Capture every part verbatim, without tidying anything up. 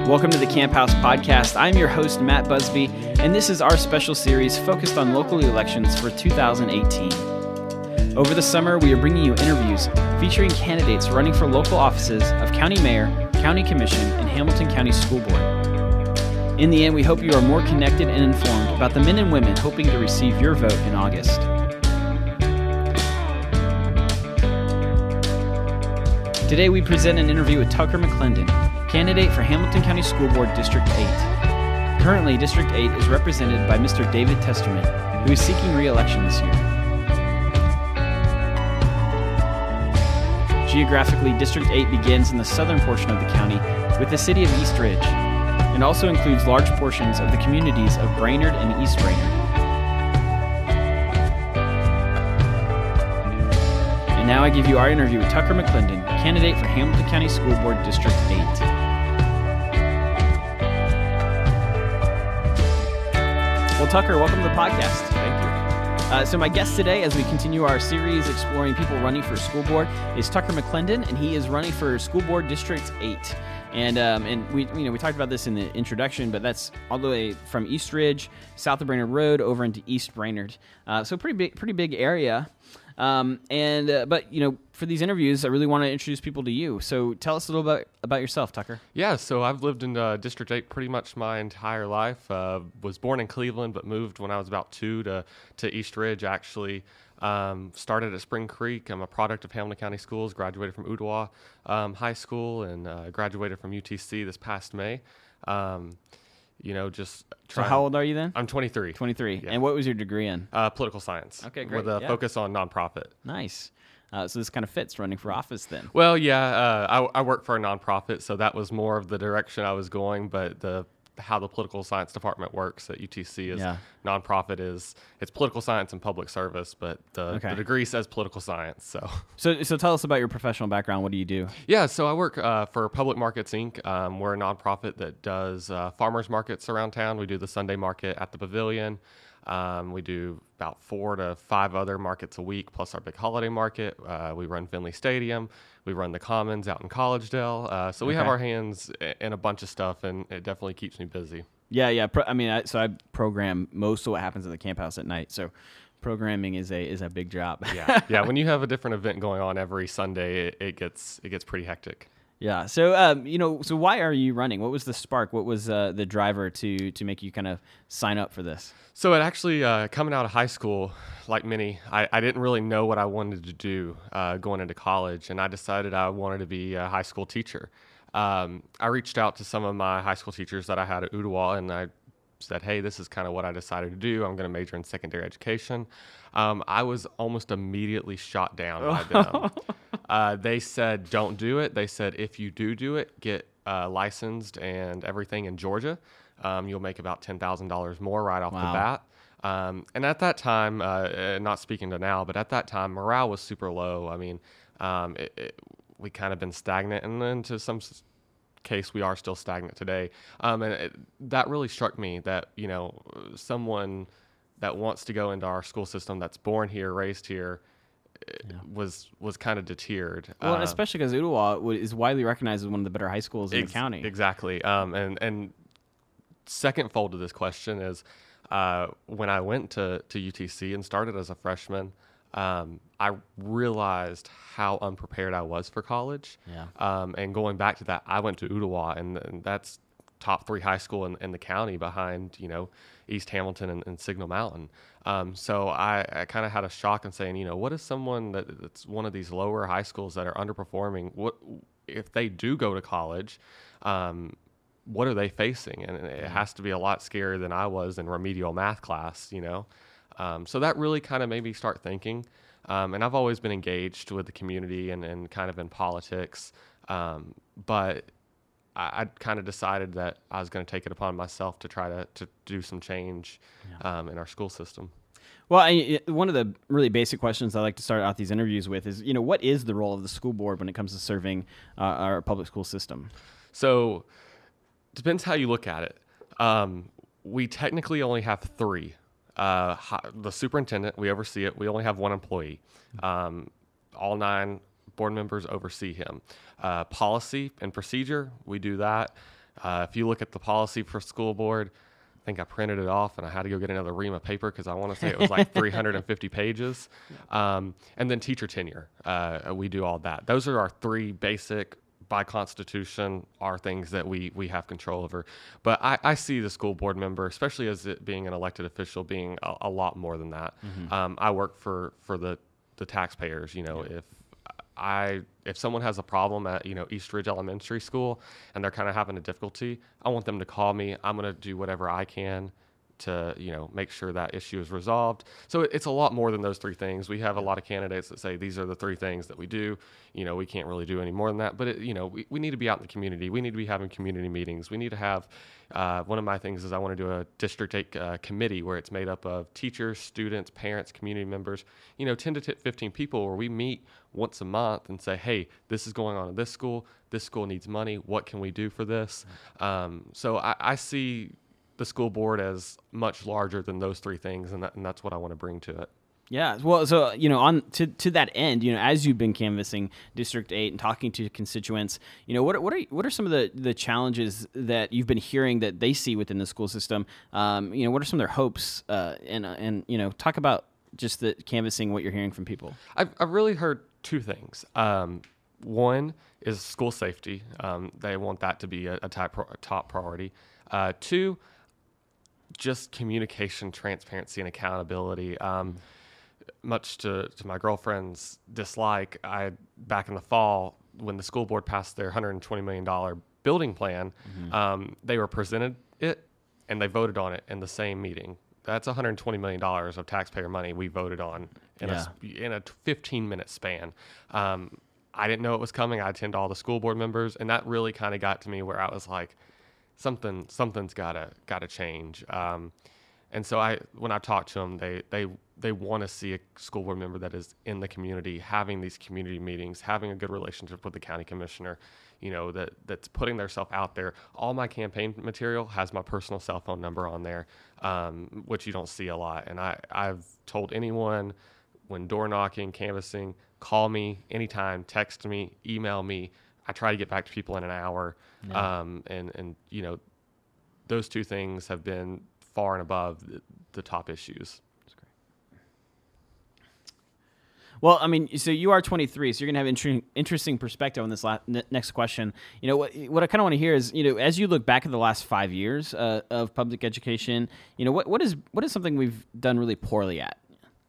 Welcome to the Camp House Podcast. I'm your host, Matt Busby, and this is our special series focused on local elections for two thousand eighteen. Over the summer, we are bringing you interviews featuring candidates running for local offices of County Mayor, County Commission, and Hamilton County School Board. In the end, we hope you are more connected and informed about the men and women hoping to receive your vote in August. Today, we present an interview with Tucker McClendon, candidate for Hamilton County School Board District eight. Currently, District eight is represented by Mister David Testerman, who is seeking re-election this year. Geographically, District eight begins in the southern portion of the county with the city of East Ridge, and also includes large portions of the communities of Brainerd and East Brainerd. And now I give you our interview with Tucker McClendon, candidate for Hamilton County School Board District eight. Well, Tucker, welcome to the podcast. Thank you. Uh, so my guest today, as we continue our series exploring people running for school board, is Tucker McClendon, and he is running for School Board District eight. And um, and we you know we talked about this in the introduction, but that's all the way from East Ridge, south of Brainerd Road, over into East Brainerd. Uh, so pretty big, pretty big area. Um, and uh, but you know, for these interviews, I really want to introduce people to you. So tell us a little bit about yourself, Tucker. Yeah, so I've lived in uh, District eight pretty much my entire life. Uh, was born in Cleveland, but moved when I was about two to to East Ridge. Actually, um, started at Spring Creek. I'm a product of Hamilton County Schools. Graduated from Ooltewah um, High School and uh, graduated from U T C this past May. Um, You know, just trying. So how old are you then? I'm twenty-three. twenty-three. Yeah. And what was your degree in? Uh, political science. Okay, great. With a Yeah. focus on nonprofit. Nice. Uh, so this kind of fits running for office then. Well, yeah, uh, I, I work for a nonprofit, so that was more of the direction I was going. But the how the political science department works at U T C is Yeah. nonprofit is it's political science and public service, but the, Okay. the degree says political science. So. So so tell us about your professional background. What do you do? Yeah, so I work uh, for Public Markets Incorporated. Um, we're a nonprofit that does uh, farmers markets around town. We do the Sunday market at the Pavilion. Um, we do about four to five other markets a week, plus our big holiday market. Uh, we run Finley Stadium. We run the Commons out in Collegedale. Uh, so we have Okay. our hands i- in a bunch of stuff, and it definitely keeps me busy. Yeah, yeah. Pro- I mean, I, so I program most of what happens at the camp house at night. So programming is a is a big job. Yeah, yeah. When you have a different event going on every Sunday, it, it gets it gets pretty hectic. Yeah. So, um, you know, so why are you running? What was the spark? What was uh, the driver to to make you kind of sign up for this? So it actually, uh, coming out of high school, like many, I, I didn't really know what I wanted to do uh, going into college, and I decided I wanted to be a high school teacher. Um, I reached out to some of my high school teachers that I had at Ooltewah, and I said, hey, this is kind of what I decided to do. I'm going to major in secondary education. Um, I was almost immediately shot down by them. Uh, they said, don't do it. They said, if you do do it, get uh, licensed and everything in Georgia. Um, you'll make about ten thousand dollars more right off Wow. the bat. Um, and at that time, uh, uh, not speaking to now, but at that time, morale was super low. I mean, um, it, it, we kind of been stagnant, and then to some s- case, we are still stagnant today. Um, and it, that really struck me that, you know, someone that wants to go into our school system that's born here, raised here, Yeah. was was kind of deterred. Well, and Uh, especially because Ooltewah wa- is widely recognized as one of the better high schools in Ex- the county. Exactly. Um, and, and second fold to this question is uh, when I went to, to U T C and started as a freshman, um, I realized how unprepared I was for college. Yeah. Um, and going back to that, I went to Ooltewah, and, and that's top three high school in, in the county behind, you know, East Hamilton and, and Signal Mountain. Um, so I, I kind of had a shock in saying, you know, what is someone that, that's one of these lower high schools that are underperforming? What if they do go to college? Um, what are they facing? And it has to be a lot scarier than I was in remedial math class, you know? Um, so that really kind of made me start thinking. Um, and I've always been engaged with the community and, and kind of in politics. Um, but I, I kind of decided that I was going to take it upon myself to try to, to do some change um, in our school system. Well, I, one of the really basic questions I like to start out these interviews with is, you know, what is the role of the school board when it comes to serving uh, our public school system? So depends how you look at it. Um, we technically only have three. Uh, hi, the superintendent, we oversee it. We only have one employee. Um, all nine board members oversee him. Uh, policy and procedure, we do that. Uh, if you look at the policy for school board, I think I printed it off and I had to go get another ream of paper because I want to say it was like three hundred fifty pages. Um, and then teacher tenure, uh, we do all that. Those are our three basic, by Constitution, are things that we we have control over. But I, I see the school board member, especially as it being an elected official, being a, a lot more than that. Mm-hmm. Um, I work for for the the taxpayers. You know, yeah. if I if someone has a problem at, you know, East Ridge Elementary School and they're kind of having a difficulty, I want them to call me. I'm going to do whatever I can to, you know, make sure that issue is resolved. So it's a lot more than those three things. We have a lot of candidates that say these are the three things that we do. You know, we can't really do any more than that. But, it, you know, we, we need to be out in the community. We need to be having community meetings. We need to have, uh, one of my things is I want to do a District eight uh, committee where it's made up of teachers, students, parents, community members, you know, ten to fifteen people, where we meet once a month and say, hey, this is going on at this school. This school needs money. What can we do for this? Um, so I, I see the school board as much larger than those three things, and, that, and that's what I want to bring to it. Yeah, well, so, you know, on to, to that end, you know, as you've been canvassing District eight and talking to constituents, you know, what are, what are what are some of the, the challenges that you've been hearing that they see within the school system? Um, you know, what are some of their hopes? Uh, and and you know, talk about just the canvassing, what you're hearing from people. I've I've really heard two things. Um, one is school safety. Um, they want that to be a, a top a top priority. Uh, two, just communication, transparency, and accountability. Um, much to, to my girlfriend's dislike, I back in the fall when the school board passed their one hundred twenty million dollars building plan, mm-hmm. um, they were presented it and they voted on it in the same meeting. That's one hundred twenty million dollars of taxpayer money we voted on in yeah. a in a fifteen minute span. Um, I didn't know it was coming. I attend all the school board members, and that really kind of got to me where I was like, something something's gotta gotta change. Um, and so I when I talk to them, they they they want to see a school board member that is in the community, having these community meetings, having a good relationship with the county commissioner, you know, that that's putting themselves out there. All my campaign material has my personal cell phone number on there, um, which you don't see a lot. And I, I've told anyone when door knocking, canvassing, call me anytime, text me, email me. I try to get back to people in an hour. Yeah. Um, and, and, you know, those two things have been far and above the, the top issues. That's great. Well, I mean, so you are twenty-three, so you're going to have inter- interesting perspective on this la- n- next question. You know, what, what I kind of want to hear is, you know, as you look back at the last five years uh, of public education, you know, what, what is what is something we've done really poorly at?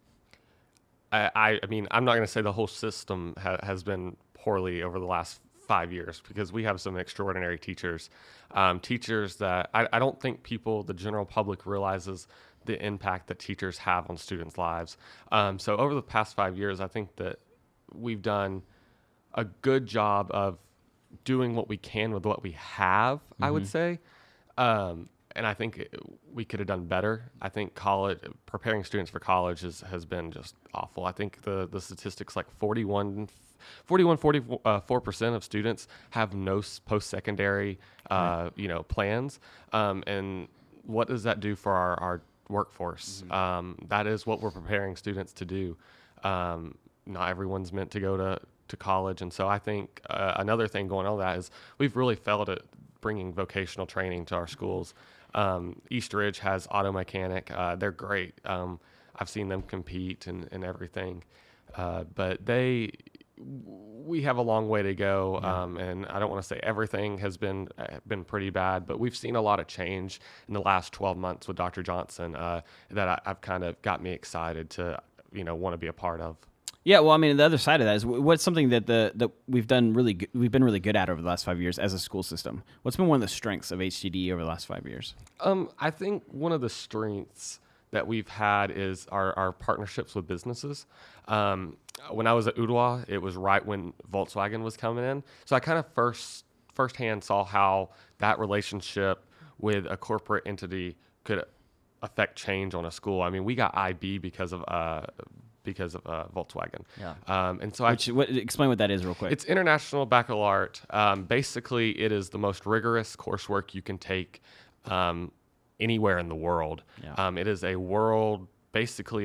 I, I mean, I'm not going to say the whole system ha- has been poorly over the last five years because we have some extraordinary teachers, um, teachers that I, I don't think people, the general public, realizes the impact that teachers have on students' lives. Um, so over the past five years, I think that we've done a good job of doing what we can with what we have, mm-hmm. I would say. Um, and I think it, we could have done better. I think college, preparing students for college is, has been just awful. I think the, the statistics like forty-one, forty-one, forty-four percent of students have no post-secondary, uh, right. you know, plans. Um, and what does that do for our, our workforce? Mm-hmm. Um, that is what we're preparing students to do. Um, not everyone's meant to go to, to college. And so I think uh, another thing going on with that is we've really failed at bringing vocational training to our schools. Um, East Ridge has auto mechanic. Uh, they're great. Um, I've seen them compete and, and everything. Uh, but they, we have a long way to go. Yeah. Um, and I don't want to say everything has been, uh, been pretty bad, but we've seen a lot of change in the last twelve months with Doctor Johnson, uh, that I, I've kind of got me excited to, you know, want to be a part of. Yeah, well, I mean, the other side of that is what's something that the that we've done really good, we've been really good at over the last five years as a school system. What's been one of the strengths of H T D over the last five years? Um, I think one of the strengths that we've had is our, our partnerships with businesses. Um, when I was at Ooltewah, it was right when Volkswagen was coming in, so I kind of first firsthand saw how that relationship with a corporate entity could affect change on a school. I mean, we got I B because of uh, because of uh, Volkswagen. Yeah. Um, and so Which, I what, explain what that is real quick. It's International Baccalaureate. Um, basically, it is the most rigorous coursework you can take um, anywhere in the world. Yeah. Um, it is a world, basically a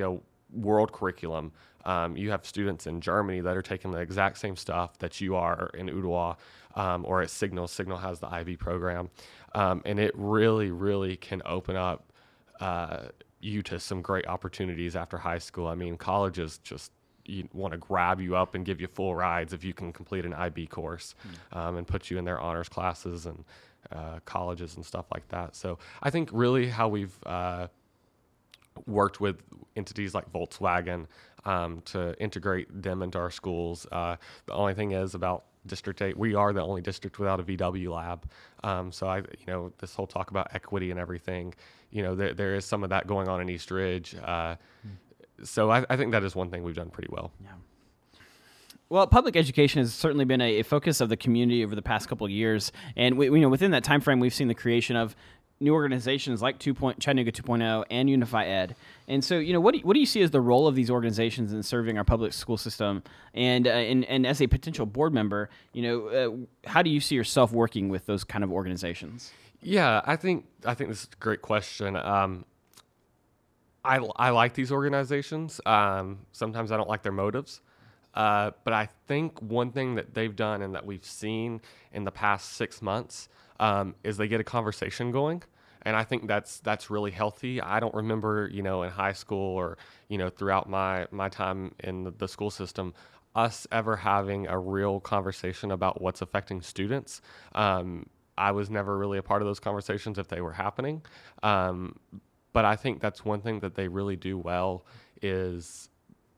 world curriculum. Um, you have students in Germany that are taking the exact same stuff that you are in Ooltewah um, or at Signal. Signal has the I B program. Um, and it really, really can open up uh, you to some great opportunities after high school. I mean, colleges just you want to grab you up and give you full rides if you can complete an I B course mm. um, and put you in their honors classes and uh, colleges and stuff like that. So I think really how we've uh, worked with entities like Volkswagen um, to integrate them into our schools. Uh, the only thing is about District eight, we are the only district without a V W lab. Um, so I, you know, this whole talk about equity and everything, you know, there, there is some of that going on in East Ridge. Uh, mm. So I, I think that is one thing we've done pretty well. Yeah. Well, public education has certainly been a, a focus of the community over the past couple of years, and we, we, you know, within that time frame, we've seen the creation of new organizations like two point, Chattanooga two point oh and Unify Ed. And so, you know, what do you, what do you see as the role of these organizations in serving our public school system? And uh, and, and as a potential board member, you know, uh, how do you see yourself working with those kind of organizations? Yeah, I think I think this is a great question. Um, I, I like these organizations. Um, sometimes I don't like their motives. Uh, but I think one thing that they've done and that we've seen in the past six months um, is they get a conversation going. And I think that's that's really healthy. I don't remember, you know, in high school or, you know, throughout my, my time in the, the school system, us ever having a real conversation about what's affecting students. Um, I was never really a part of those conversations if they were happening. Um, But I think that's one thing that they really do well is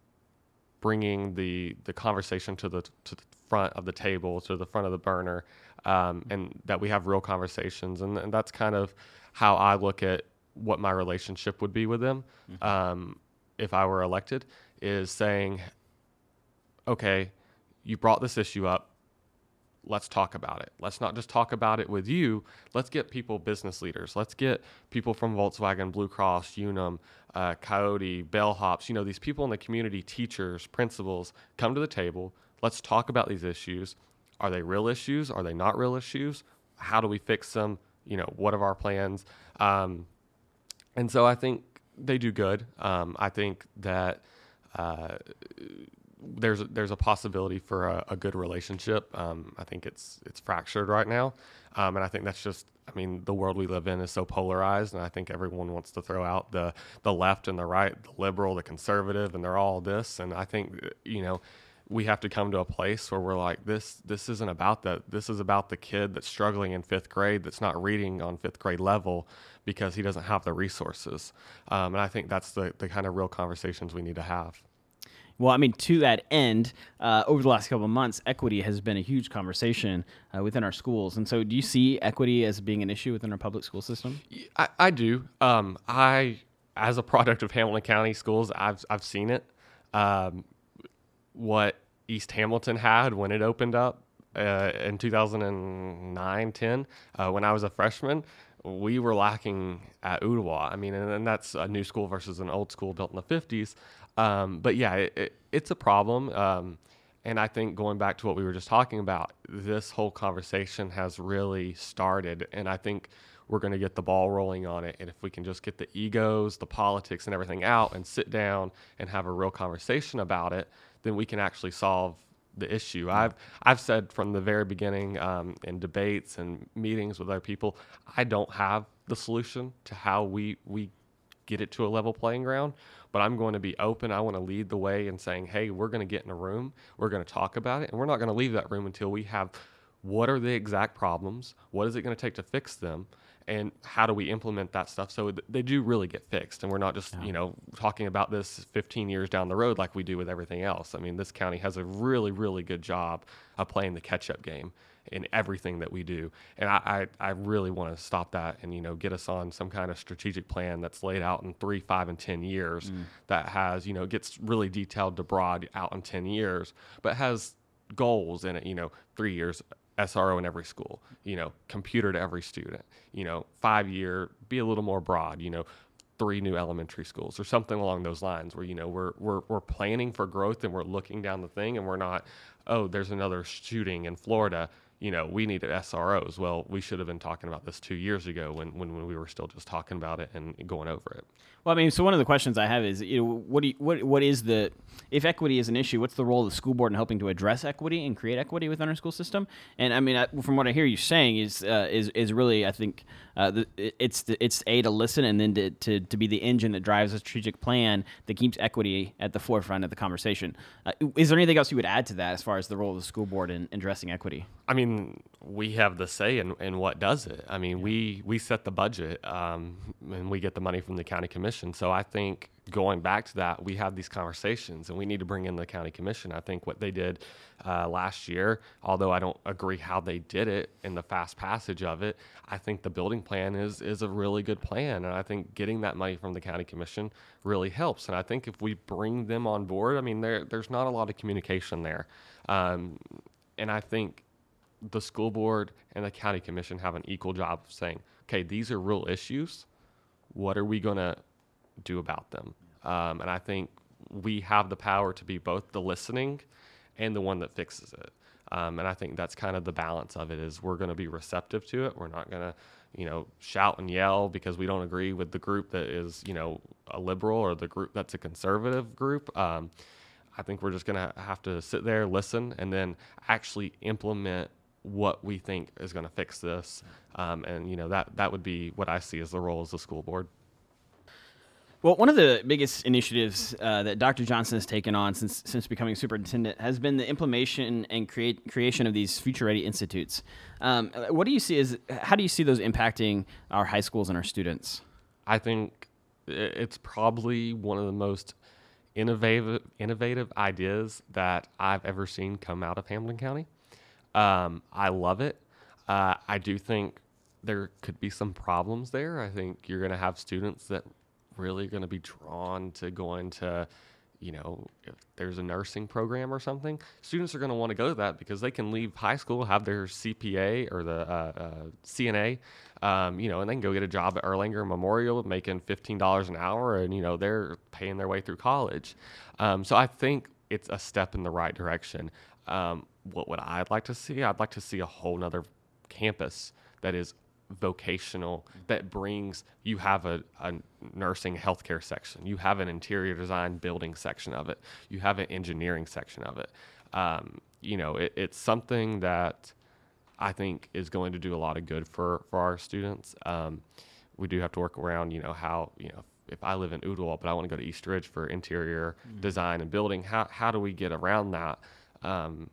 bringing the the conversation to the to the front of the table, to the front of the burner, um, and that we have real conversations. And, and that's kind of how I look at what my relationship would be with them mm-hmm. um, if I were elected, is saying, okay, you brought this issue up. Let's talk about it. Let's not just talk about it with you. Let's get people, business leaders. Let's get people from Volkswagen, Blue Cross, Unum, uh, Coyote, Bellhops, you know, these people in the community, teachers, principals, come to the table. Let's talk about these issues. Are they real issues? Are they not real issues? How do we fix them? You know, what are our plans? Um, and so I think they do good. Um, I think that uh, there's there's a possibility for a, a good relationship. Um, I think it's it's fractured right now, um, and I think that's just. I mean, the world we live in is so polarized, and I think everyone wants to throw out the the left and the right, the liberal, the conservative, and they're all this. And I think you know we have to come to a place where we're like, this this isn't about that. This is about the kid that's struggling in fifth grade that's not reading on fifth grade level because he doesn't have the resources. Um, and I think that's the the kind of real conversations we need to have. Well, I mean, to that end, uh, over the last couple of months, equity has been a huge conversation uh, within our schools. And so do you see equity as being an issue within our public school system? I, I do. Um, I, as a product of Hamilton County schools, I've I've seen it. Um, what East Hamilton had when it opened up uh, in two thousand nine, ten, uh, when I was a freshman, we were lacking at Ooltewah. I mean, and, and that's a new school versus an old school built in the fifties. Um, but yeah, it, it, it's a problem. Um, and I think going back to what we were just talking about, this whole conversation has really started. And I think we're going to get the ball rolling on it. And if we can just get the egos, the politics and everything out and sit down and have a real conversation about it, then we can actually solve the issue. I've I've said from the very beginning um, in debates and meetings with other people, I don't have the solution to how we we get it to a level playing ground, but I'm going to be open. I want to lead the way in saying, hey, we're going to get in a room, we're going to talk about it, and we're not going to leave that room until we have what are the exact problems, what is it going to take to fix them, and how do we implement that stuff so th- they do really get fixed, and we're not just, yeah. you know, talking about this fifteen years down the road like we do with everything else. I mean, this county has a really, really good job of playing the catch-up game in everything that we do. And I, I, I really want to stop that and, you know, get us on some kind of strategic plan that's laid out in three, five, and ten years mm. that has, you know, gets really detailed to broad out in ten years, but has goals in it, you know, three years S R O in every school, you know, computer to every student, you know, five year, be a little more broad, you know, three new elementary schools or something along those lines where, you know, we're, we're, we're planning for growth and we're looking down the thing and we're not, oh, there's another shooting in Florida. you know, we needed S R Os. Well, we should have been talking about this two years ago when, when, when we were still just talking about it and going over it. Well, I mean, so one of the questions I have is, you know, what do you, what what is the, if equity is an issue, what's the role of the school board in helping to address equity and create equity within our school system? And I mean, I, from what I hear you saying is uh, is is really, I think, uh, the, it's the, it's a to listen and then to, to to be the engine that drives a strategic plan that keeps equity at the forefront of the conversation. Uh, is there anything else you would add to that as far as the role of the school board in addressing equity? I mean, we have the say in, in what does it. I mean, yeah. we, we set the budget um, and we get the money from the county commission. So I think going back to that, we have these conversations and we need to bring in the county commission. I think what they did uh, last year, although I don't agree how they did it in the fast passage of it, I think the building plan is is a really good plan. And I think getting that money from the county commission really helps. And I think if we bring them on board, I mean, there there's not a lot of communication there. Um, and I think the school board and the county commission have an equal job of saying, okay, these are real issues. What are we going to do about them? Um, and I think we have the power to be both the listening and the one that fixes it. Um, and I think that's kind of the balance of it is we're going to be receptive to it. We're not going to, you know, shout and yell because we don't agree with the group that is, you know, a liberal or the group that's a conservative group. Um, I think we're just going to have to sit there, listen, and then actually implement what we think is going to fix this. Um, and, you know, that, that would be what I see as the role as the school board. Well, one of the biggest initiatives uh, that Doctor Johnson has taken on since since becoming superintendent has been the implementation and create creation of these Future Ready Institutes. Um, what do you see as, how do you see those impacting our high schools and our students? I think it's probably one of the most innovative innovative ideas that I've ever seen come out of Hamilton County. Um, I love it. Uh, I do think there could be some problems there. I think you're going to have students that really going to be drawn to going to, you know, if there's a nursing program or something, students are going to want to go to that because they can leave high school, have their C P A or the uh, uh, C N A, um, you know, and they can go get a job at Erlanger Memorial making fifteen dollars an hour and, you know, they're paying their way through college. Um, so I think it's a step in the right direction. Um, what would I like to see? I'd like to see a whole nother campus that is vocational, that brings, you have a, a nursing healthcare section, you have an interior design building section of it, you have an engineering section of it. Um, you know, it, it's something that I think is going to do a lot of good for, for our students. Um, we do have to work around, you know, how, you know, if I live in Ooltewah, but I want to go to East Ridge for interior mm-hmm. design and building, how, how do we get around that? Um,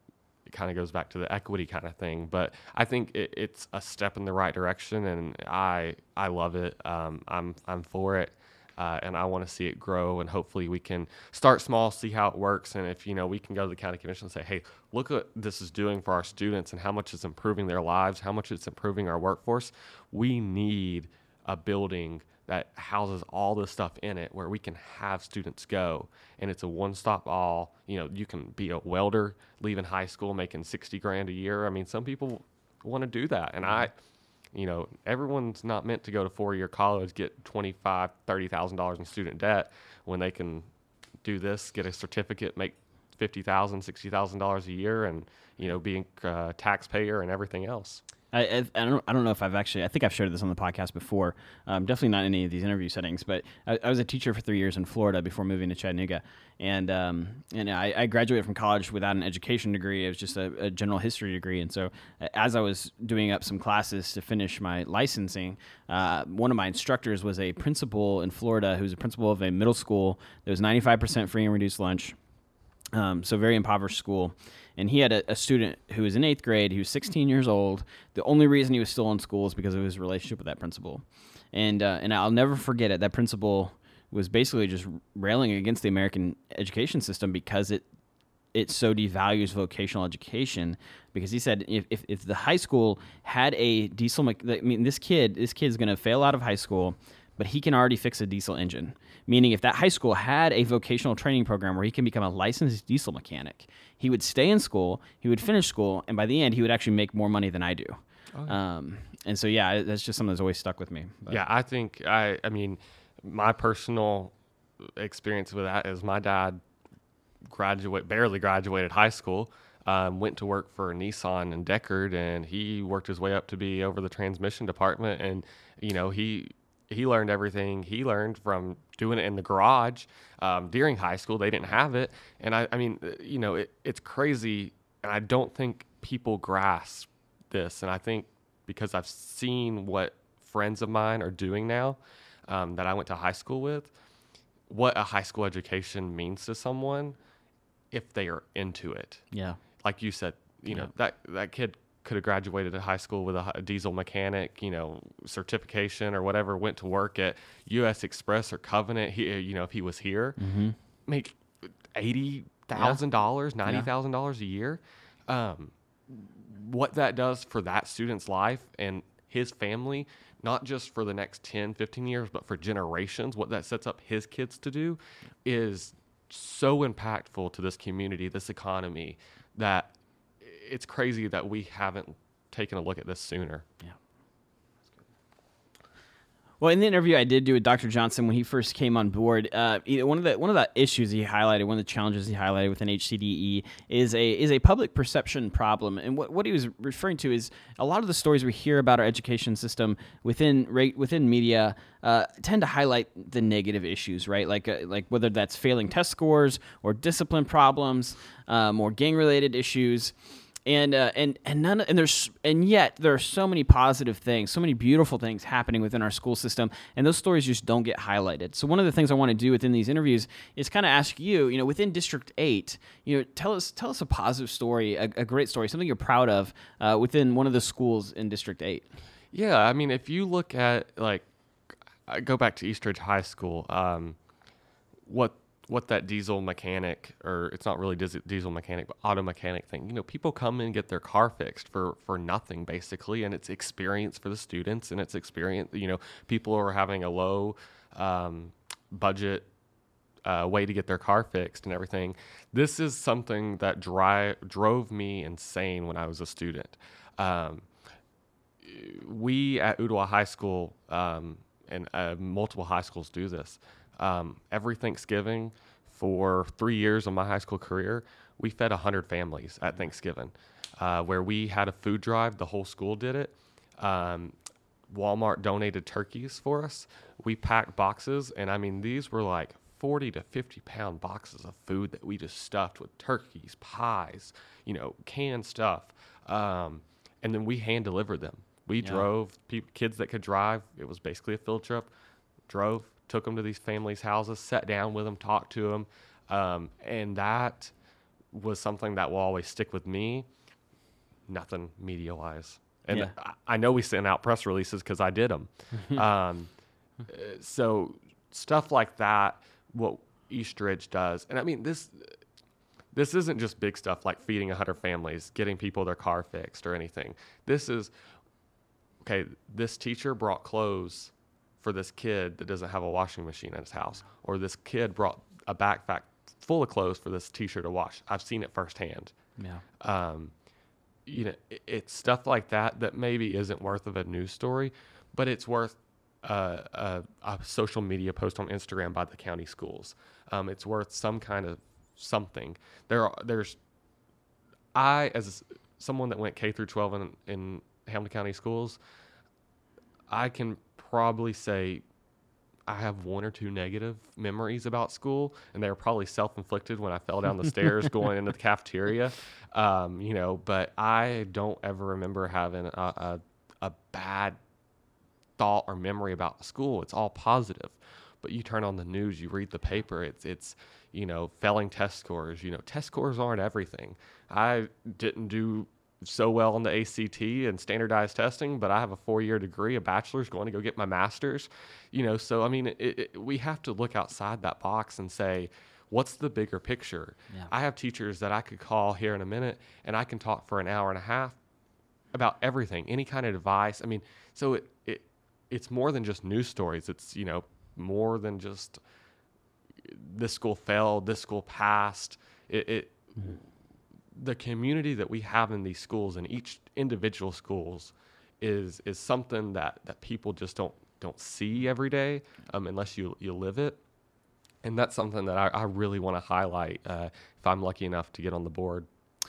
it kind of goes back to the equity kind of thing, but I think it, it's a step in the right direction, and I I love it. Um, I'm I'm for it, uh, and I want to see it grow. And hopefully, we can start small, see how it works, and if you know, we can go to the county commission and say, hey, look what this is doing for our students, and how much it's improving their lives, how much it's improving our workforce. We need a building that houses all this stuff in it where we can have students go, and it's a one-stop all. You know, you can be a welder leaving high school making sixty grand a year. I mean, some people want to do that. And I, you know, everyone's not meant to go to four-year college, get twenty-five thousand dollars, thirty thousand dollars in student debt when they can do this, get a certificate, make fifty thousand dollars, sixty thousand dollars a year, and, you know, being a taxpayer and everything else. I, I, I don't I don't know if I've actually, I think I've shared this on the podcast before, um, definitely not in any of these interview settings, but I, I was a teacher for three years in Florida before moving to Chattanooga, and um, and I, I graduated from college without an education degree. It was just a, a general history degree, and so as I was doing up some classes to finish my licensing, uh, one of my instructors was a principal in Florida who was a principal of a middle school that was ninety-five percent free and reduced lunch. Um, so very impoverished school. And he had a, a student who was in eighth grade. He was sixteen years old. The only reason he was still in school is because of his relationship with that principal. And uh, and I'll never forget it. That principal was basically just railing against the American education system because it it so devalues vocational education. Because he said if if, if the high school had a diesel, me- I mean this kid this kid's going to fail out of high school, but he can already fix a diesel engine. Meaning if that high school had a vocational training program where he can become a licensed diesel mechanic, he would stay in school, he would finish school, and by the end, he would actually make more money than I do. Oh, yeah. Um, and so, yeah, that's just something that's always stuck with me. But. Yeah, I think, I, I mean, my personal experience with that is my dad graduate, barely graduated high school, um, went to work for Nissan and Deckard, and he worked his way up to be over the transmission department. And, you know, he he learned everything he learned from doing it in the garage. Um, during high school, they didn't have it. And I, I mean, you know, it, it's crazy. And I don't think people grasp this. And I think because I've seen what friends of mine are doing now, um, that I went to high school with, what a high school education means to someone if they are into it. Yeah. Like you said, you Yeah. know, that, that kid could have graduated at high school with a, hi- a diesel mechanic, you know, certification or whatever, went to work at U S Express or Covenant. He, you know, if he was here, Mm-hmm. make eighty thousand dollars, Yeah. ninety thousand dollars a year. Um, what that does for that student's life and his family, not just for the next ten, fifteen years, but for generations, what that sets up his kids to do is so impactful to this community, this economy, that it's crazy that we haven't taken a look at this sooner. Yeah. Well, in the interview I did do with Doctor Johnson when he first came on board, uh, you know, one of the one of the issues he highlighted, one of the challenges he highlighted within H C D E is a is a public perception problem. And what, what he was referring to is a lot of the stories we hear about our education system within rate within media uh, tend to highlight the negative issues, right? Like uh, like whether that's failing test scores or discipline problems, um, or gang related issues. And uh, and and none and there's and yet there are so many positive things, so many beautiful things happening within our school system, and those stories just don't get highlighted. So one of the things I want to do within these interviews is kind of ask you, you know, within District Eight, you know, tell us tell us a positive story, a, a great story, something you're proud of uh, within one of the schools in District Eight. Yeah, I mean, if you look at, like, I go back to Eastridge High School, um, what what that diesel mechanic, or it's not really dis- diesel mechanic, but auto mechanic thing, you know, people come and get their car fixed for, for nothing, basically, and it's experience for the students, and it's experience, you know, people are having a low um, budget uh, way to get their car fixed and everything. This is something that dri- drove me insane when I was a student. Um, we at Ooltewah High School, um, and uh, multiple high schools do this, Um, every Thanksgiving for three years of my high school career, we fed one hundred families at Thanksgiving, uh, where we had a food drive. The whole school did it. Um, Walmart donated turkeys for us. We packed boxes, and I mean, these were like forty to fifty pound boxes of food that we just stuffed with turkeys, pies, you know, canned stuff. Um, and then we hand delivered them. We Yeah. drove pe- kids that could drive. It was basically a field trip. Drove, took them to these families' houses, sat down with them, talked to them. Um, and that was something that will always stick with me. Nothing media-wise. And Yeah. I, I know we sent out press releases because I did them. um, so stuff like that, what Eastridge does. And I mean, this this isn't just big stuff like feeding one hundred families, getting people their car fixed or anything. This is, okay, this teacher brought clothes for this kid that doesn't have a washing machine at his house, or this kid brought a backpack full of clothes for this teacher to wash. I've seen it firsthand. Yeah. Um, you know, it, it's stuff like that that maybe isn't worth of a news story, but it's worth uh, a, a social media post on Instagram by the county schools. Um, it's worth some kind of something. There are, there's, I, as someone that went K through twelve in, in Hamilton County schools, I can probably say I have one or two negative memories about school, and they were probably self-inflicted when I fell down the stairs going into the cafeteria. Um, you know, but I don't ever remember having a, a, a bad thought or memory about the school. It's all positive. But you turn on the news, you read the paper, it's, it's, you know, failing test scores. You know, test scores aren't everything. I didn't do so well on the A C T and standardized testing, but I have a four-year degree, a bachelor's, going to go get my master's. You know, so I mean, it, it, we have to look outside that box and say, what's the bigger picture? Yeah. I have teachers that I could call here in a minute, and I can talk for an hour and a half about everything, any kind of advice. I mean, so it, it it's more than just news stories. It's, you know, more than just this school failed, this school passed. It, it mm-hmm. The community that we have in these schools, and each individual schools, is is something that, that people just don't don't see every day, um, unless you you live it. And that's something that I, I really want to highlight uh, if I'm lucky enough to get on the board.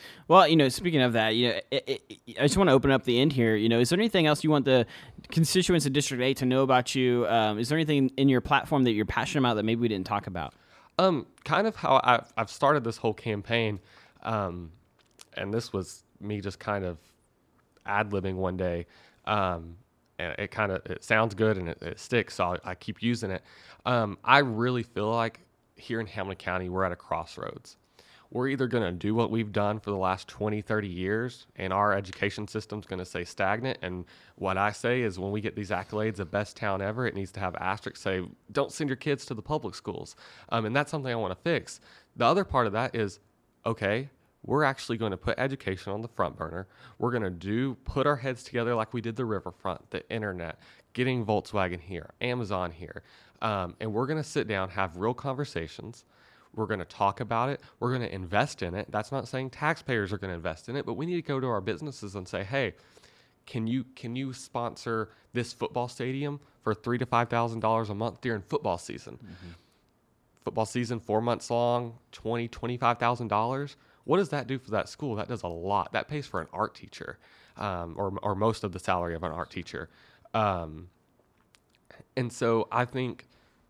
Well, you know, speaking of that, you know, it, it, I just want to open up the end here. You know, is there anything else you want the constituents of District eight to know about you? Um, is there anything in your platform that you're passionate about that maybe we didn't talk about? Um, kind of how I've, I've started this whole campaign, um, and this was me just kind of ad-libbing one day, um, and it kind of it sounds good and it, it sticks, so I, I keep using it. Um, I really feel like here in Hamilton County, we're at a crossroads. We're either going to do what we've done for the last twenty, thirty years, and our education system's going to stay stagnant. And what I say is when we get these accolades of best town ever, it needs to have asterisks say, don't send your kids to the public schools. Um, and that's something I want to fix. The other part of that is, okay, we're actually going to put education on the front burner. We're going to do put our heads together like we did the riverfront, the internet, getting Volkswagen here, Amazon here. Um, and we're going to sit down, have real conversations. We're going to talk about it. We're going to invest in it. That's not saying taxpayers are going to invest in it, but we need to go to our businesses and say, hey, can you can you sponsor this football stadium for three to five thousand dollars a month during football season? Mm-hmm. Football season, four months long, twenty, twenty-five thousand dollars. What does that do for that school? That does a lot. That pays for an art teacher, um, or or most of the salary of an art teacher. Um, and so I think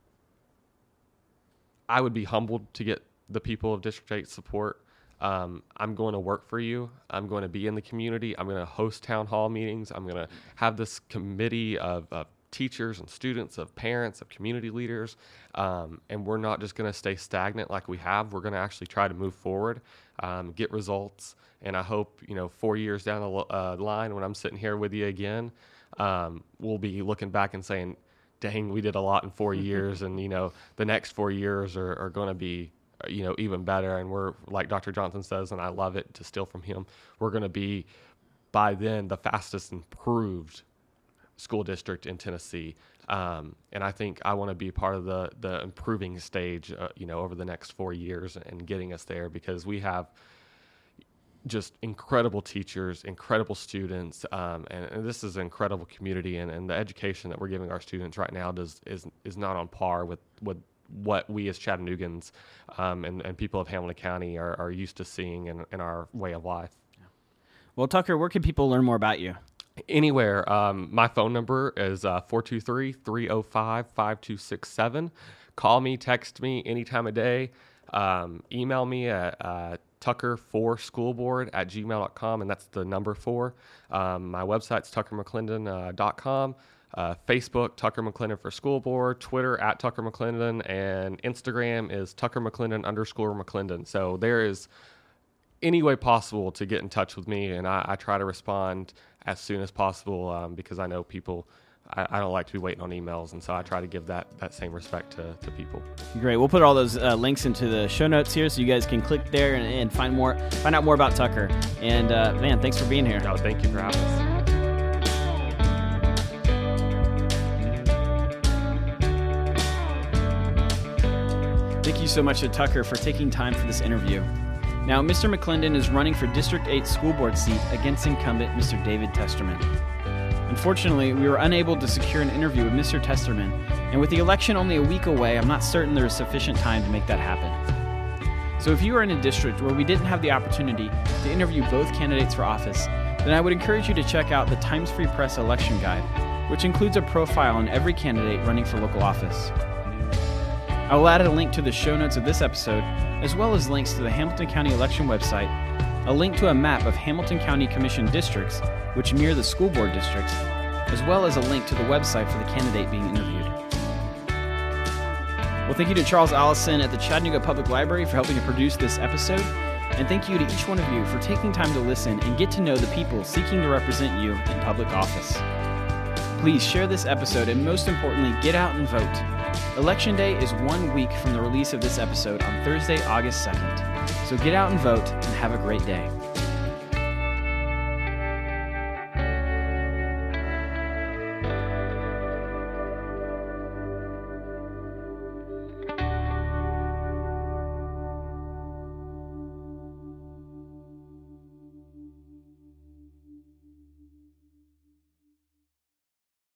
I would be humbled to get the people of District eight support. Um, I'm going to work for you. I'm going to be in the community. I'm going to host town hall meetings. I'm going to have this committee of, of teachers and students, of parents, of community leaders. Um, and we're not just going to stay stagnant like we have. We're going to actually try to move forward, um, get results. And I hope, you know, four years down the uh, line when I'm sitting here with you again, um, we'll be looking back and saying, dang, we did a lot in four years, and, you know, the next four years are, are going to be, you know, even better. And we're, like Doctor Johnson says, and I love it to steal from him, we're going to be, by then, the fastest improved school district in Tennessee. Um, and I think I want to be part of the, the improving stage, uh, you know, over the next four years and getting us there, because we have just incredible teachers, incredible students, um, and, and this is an incredible community, and, and the education that we're giving our students right now does is is not on par with, with what we as Chattanooggans um, and, and people of Hamilton County are, are used to seeing in, in our way of life. Well, Tucker, where can people learn more about you? Anywhere. Um, my phone number is uh, four two three, three oh five, five two six seven. Call me, text me any time of day. Um, email me at uh, tucker four schoolboard at gmail dot com, and that's the number four. Um, my website's tucker mcclendon dot com. Uh, Facebook, Tucker McClendon for School Board. Twitter, at Tucker McClendon. And Instagram is Tucker McClendon underscore McClendon. So there is any way possible to get in touch with me, and I, I try to respond as soon as possible um, because I know people, I, I don't like to be waiting on emails, and so I try to give that, that same respect to, to people. Great. We'll put all those uh, links into the show notes here so you guys can click there and, and find more, find out more about Tucker. And uh, man, thanks for being here. No, thank you for having us. Thank you so much to Tucker for taking time for this interview. Now, Mister McClendon is running for District eight school board seat against incumbent Mister David Testerman. Unfortunately, we were unable to secure an interview with Mister Testerman, and with the election only a week away, I'm not certain there is sufficient time to make that happen. So if you are in a district where we didn't have the opportunity to interview both candidates for office, then I would encourage you to check out the Times Free Press election guide, which includes a profile on every candidate running for local office. I will add a link to the show notes of this episode, as well as links to the Hamilton County election website, a link to a map of Hamilton County Commission districts, which mirror the school board districts, as well as a link to the website for the candidate being interviewed. Well, thank you to Charles Allison at the Chattanooga Public Library for helping to produce this episode, and thank you to each one of you for taking time to listen and get to know the people seeking to represent you in public office. Please share this episode, and most importantly, get out and vote. Election Day is one week from the release of this episode on Thursday, August second. So get out and vote, and have a great day.